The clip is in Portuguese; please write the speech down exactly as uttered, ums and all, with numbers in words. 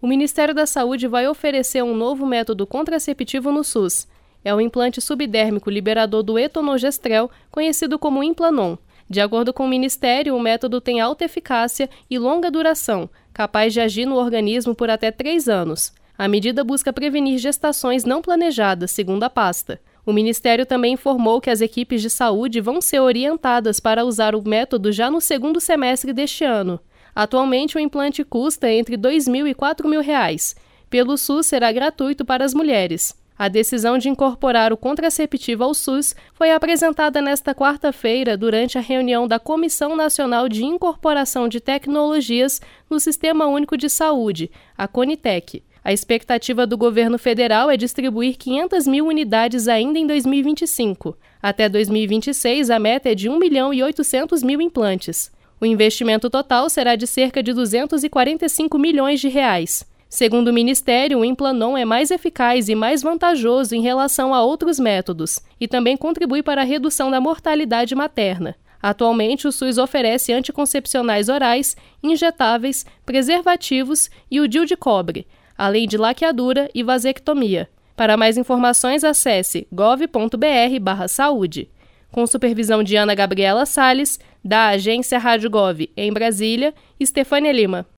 O Ministério da Saúde vai oferecer um novo método contraceptivo no SUS. É o implante subdérmico liberador do etonogestrel, conhecido como Implanon. De acordo com o Ministério, o método tem alta eficácia e longa duração, capaz de agir no organismo por até três anos. A medida busca prevenir gestações não planejadas, segundo a pasta. O Ministério também informou que as equipes de saúde vão ser orientadas para usar o método já no segundo semestre deste ano. Atualmente, o implante custa entre dois mil e quatro mil reais. Pelo SUS, será gratuito para as mulheres. A decisão de incorporar o contraceptivo ao SUS foi apresentada nesta quarta-feira durante a reunião da Comissão Nacional de Incorporação de Tecnologias no Sistema Único de Saúde, a CONITEC. A expectativa do governo federal é distribuir quinhentas mil unidades ainda em dois mil e vinte e cinco. Até dois mil e vinte e seis, a meta é de um milhão e oitocentos mil implantes. O investimento total será de cerca de duzentos e quarenta e cinco milhões de reais. Segundo o Ministério, o Implanon é mais eficaz e mais vantajoso em relação a outros métodos e também contribui para a redução da mortalidade materna. Atualmente, o SUS oferece anticoncepcionais orais, injetáveis, preservativos e o D I U de cobre, além de laqueadura e vasectomia. Para mais informações, acesse gov ponto br barra saúde. Com supervisão de Ana Gabriela Salles, da Agência Rádio Gov em Brasília, Estefânia Lima.